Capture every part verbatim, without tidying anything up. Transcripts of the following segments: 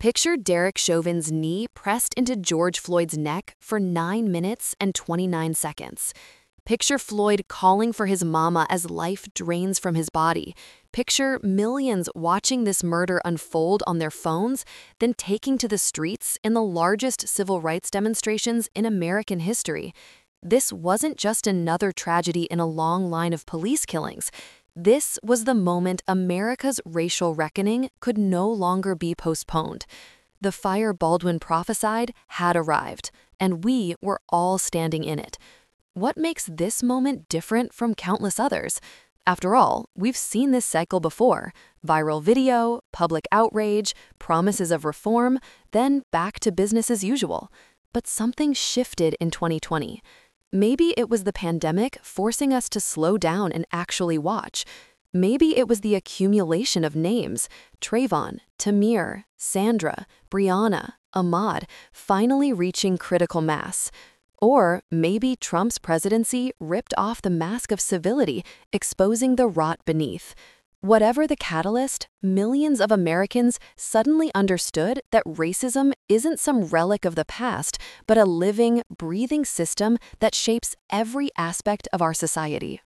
Picture Derek Chauvin's knee pressed into George Floyd's neck for nine minutes and twenty-nine seconds. Picture Floyd calling for his mama as life drains from his body. Picture millions watching this murder unfold on their phones, then taking to the streets in the largest civil rights demonstrations in American history. This wasn't just another tragedy in a long line of police killings. This was the moment America's racial reckoning could no longer be postponed. The fire Baldwin prophesied had arrived, and we were all standing in it. What makes this moment different from countless others? After all, we've seen this cycle before: viral video, public outrage, promises of reform, then back to business as usual. But something shifted in twenty twenty. Maybe it was the pandemic forcing us to slow down and actually watch. Maybe it was the accumulation of names: Trayvon, Tamir, Sandra, Breonna, Ahmaud, finally reaching critical mass. Or maybe Trump's presidency ripped off the mask of civility, exposing the rot beneath. Whatever the catalyst, millions of Americans suddenly understood that racism isn't some relic of the past, but a living, breathing system that shapes every aspect of our society.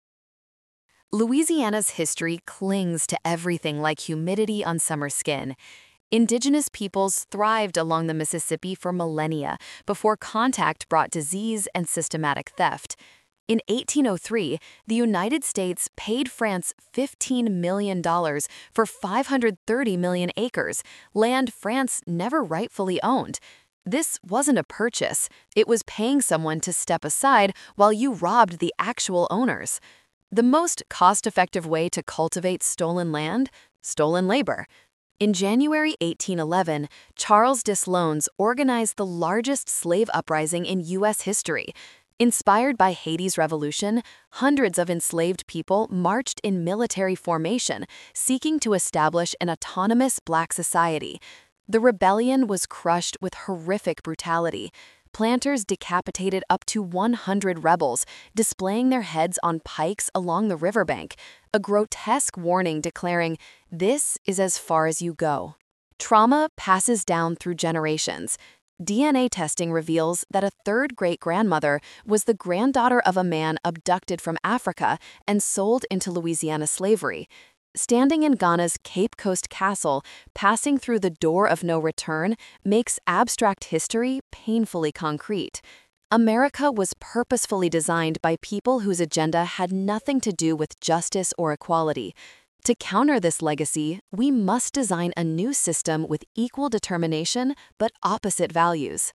Louisiana's history clings to everything like humidity on summer skin. Indigenous peoples thrived along the Mississippi for millennia before contact brought disease and systematic theft. In eighteen oh three, the United States paid France fifteen million dollars for five hundred thirty million acres, land France never rightfully owned. This wasn't a purchase. It was paying someone to step aside while you robbed the actual owners. The most cost-effective way to cultivate stolen land? Stolen labor. In January eighteen eleven, Charles Deslones organized the largest slave uprising in U S history. Inspired by Haiti's revolution, hundreds of enslaved people marched in military formation, seeking to establish an autonomous black society. The rebellion was crushed with horrific brutality. Planters decapitated up to one hundred rebels, displaying their heads on pikes along the riverbank, a grotesque warning declaring, "This is as far as you go." Trauma passes down through generations. D N A testing reveals that a third great-grandmother was the granddaughter of a man abducted from Africa and sold into Louisiana slavery. Standing in Ghana's Cape Coast Castle, passing through the door of no return makes abstract history painfully concrete. America was purposefully designed by people whose agenda had nothing to do with justice or equality. To counter this legacy, we must design a new system with equal determination but opposite values.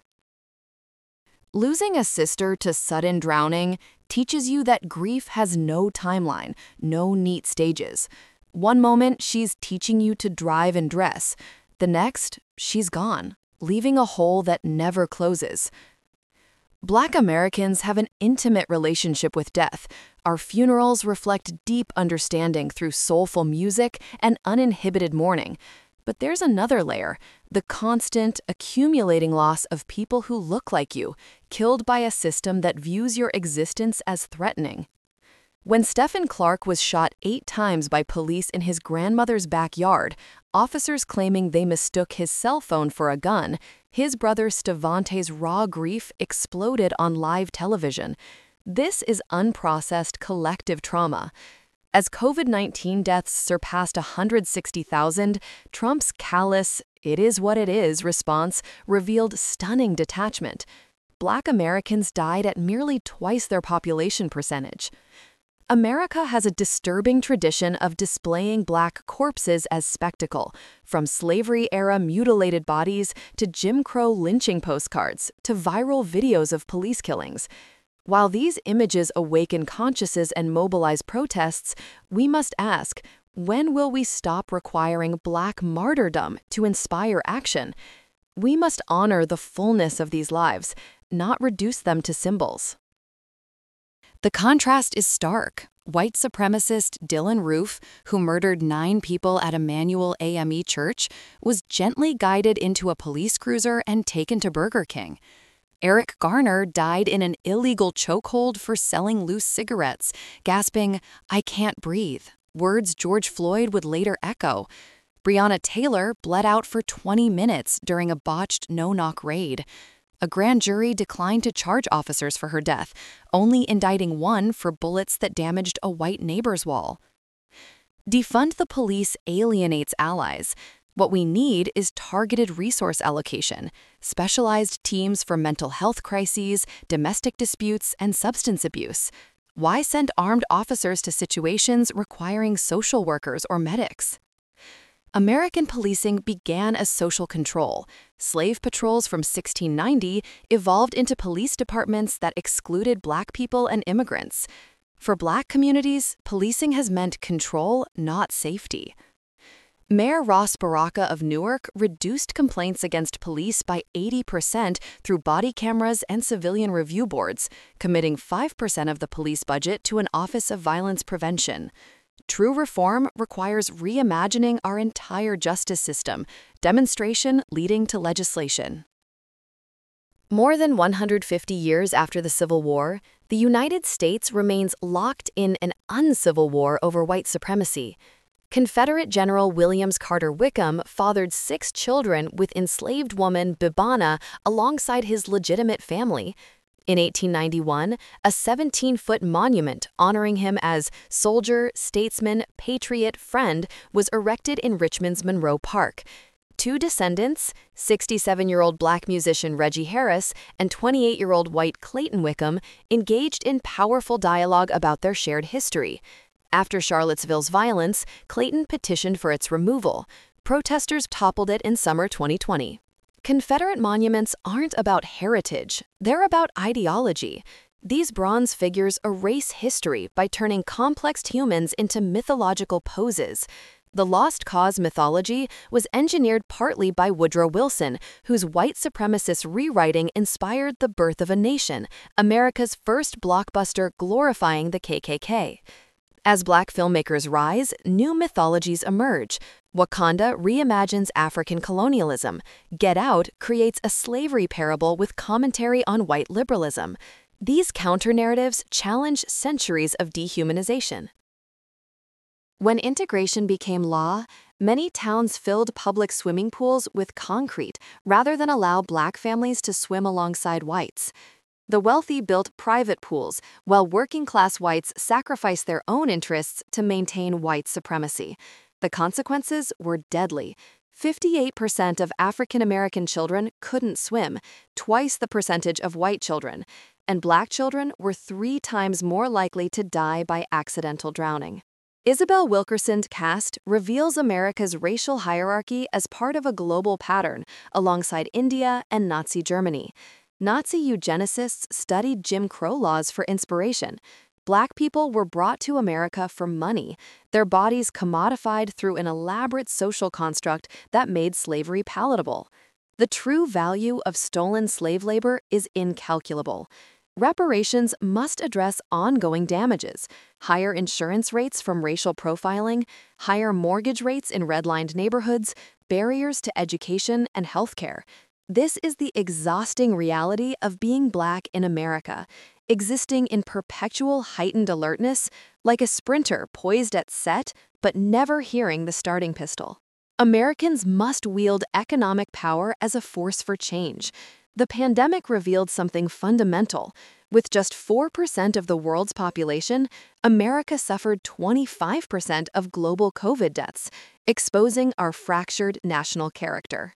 Losing a sister to sudden drowning teaches you that grief has no timeline, no neat stages. One moment, she's teaching you to drive and dress. The next, she's gone, leaving a hole that never closes. Black Americans have an intimate relationship with death. Our funerals reflect deep understanding through soulful music and uninhibited mourning. But there's another layer: the constant, accumulating loss of people who look like you, killed by a system that views your existence as threatening. When Stephen Clark was shot eight times by police in his grandmother's backyard, officers claiming they mistook his cell phone for a gun, his brother Stevante's raw grief exploded on live television. This is unprocessed collective trauma. As COVID nineteen deaths surpassed one hundred sixty thousand, Trump's callous, "it is what it is" response revealed stunning detachment. Black Americans died at merely twice their population percentage. America has a disturbing tradition of displaying black corpses as spectacle, from slavery-era mutilated bodies to Jim Crow lynching postcards to viral videos of police killings. While these images awaken consciences and mobilize protests, we must ask, when will we stop requiring black martyrdom to inspire action? We must honor the fullness of these lives, not reduce them to symbols. The contrast is stark. White supremacist Dylan Roof, who murdered nine people at Emmanuel A M E Church, was gently guided into a police cruiser and taken to Burger King. Eric Garner died in an illegal chokehold for selling loose cigarettes, gasping, "I can't breathe," words George Floyd would later echo. Breonna Taylor bled out for twenty minutes during a botched no-knock raid. A grand jury declined to charge officers for her death, only indicting one for bullets that damaged a white neighbor's wall. Defund the police alienates allies. What we need is targeted resource allocation, specialized teams for mental health crises, domestic disputes, and substance abuse. Why send armed officers to situations requiring social workers or medics? American policing began as social control. Slave patrols from sixteen ninety evolved into police departments that excluded Black people and immigrants. For Black communities, policing has meant control, not safety. Mayor Ross Baraka of Newark reduced complaints against police by eighty percent through body cameras and civilian review boards, committing five percent of the police budget to an Office of Violence Prevention. True reform requires reimagining our entire justice system, demonstration leading to legislation. More than one hundred fifty years after the Civil War, the United States remains locked in an uncivil war over white supremacy. Confederate General Williams Carter Wickham fathered six children with enslaved woman Bibana alongside his legitimate family. In eighteen ninety-one, a seventeen-foot monument honoring him as soldier, statesman, patriot, friend was erected in Richmond's Monroe Park. Two descendants, sixty-seven-year-old Black musician Reggie Harris and twenty-eight-year-old white Clayton Wickham, engaged in powerful dialogue about their shared history. After Charlottesville's violence, Clayton petitioned for its removal. Protesters toppled it in summer twenty twenty. Confederate monuments aren't about heritage, they're about ideology. These bronze figures erase history by turning complex humans into mythological poses. The Lost Cause mythology was engineered partly by Woodrow Wilson, whose white supremacist rewriting inspired The Birth of a Nation, America's first blockbuster glorifying the K K K. As Black filmmakers rise, new mythologies emerge. Wakanda reimagines African colonialism. Get Out creates a slavery parable with commentary on white liberalism. These counter-narratives challenge centuries of dehumanization. When integration became law, many towns filled public swimming pools with concrete rather than allow Black families to swim alongside whites. The wealthy built private pools, while working-class whites sacrificed their own interests to maintain white supremacy. The consequences were deadly. fifty-eight percent of African American children couldn't swim, twice the percentage of white children, and Black children were three times more likely to die by accidental drowning. Isabel Wilkerson's cast reveals America's racial hierarchy as part of a global pattern, alongside India and Nazi Germany. Nazi eugenicists studied Jim Crow laws for inspiration. Black people were brought to America for money, their bodies commodified through an elaborate social construct that made slavery palatable. The true value of stolen slave labor is incalculable. Reparations must address ongoing damages, higher insurance rates from racial profiling, higher mortgage rates in redlined neighborhoods, barriers to education and healthcare. This is the exhausting reality of being Black in America, existing in perpetual heightened alertness, like a sprinter poised at set but never hearing the starting pistol. Americans must wield economic power as a force for change. The pandemic revealed something fundamental. With just four percent of the world's population, America suffered twenty-five percent of global COVID deaths, exposing our fractured national character.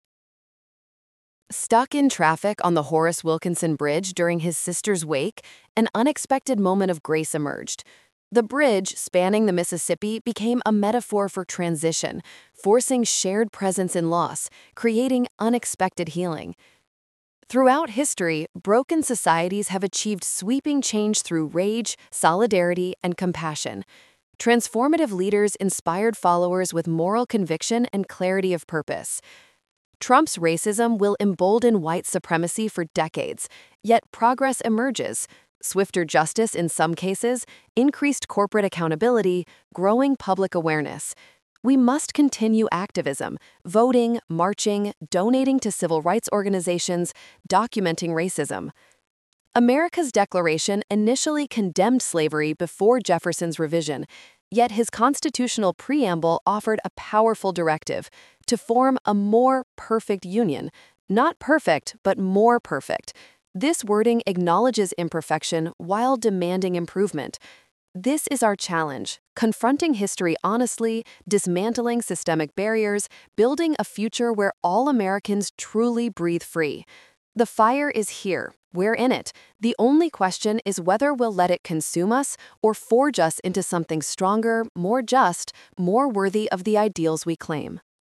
Stuck in traffic on the Horace Wilkinson Bridge during his sister's wake, an unexpected moment of grace emerged. The bridge spanning the Mississippi became a metaphor for transition, forcing shared presence in loss, creating unexpected healing. Throughout history, broken societies have achieved sweeping change through rage, solidarity, and compassion. Transformative leaders inspired followers with moral conviction and clarity of purpose. Trump's racism will embolden white supremacy for decades, yet progress emerges. Swifter justice in some cases, increased corporate accountability, growing public awareness. We must continue activism, voting, marching, donating to civil rights organizations, documenting racism. America's Declaration initially condemned slavery before Jefferson's revision, Yet his constitutional preamble offered a powerful directive to form a more perfect union. Not perfect, but more perfect. This wording acknowledges imperfection while demanding improvement. This is our challenge, confronting history honestly, dismantling systemic barriers, building a future where all Americans truly breathe free. The fire is here. We're in it. The only question is whether we'll let it consume us or forge us into something stronger, more just, more worthy of the ideals we claim.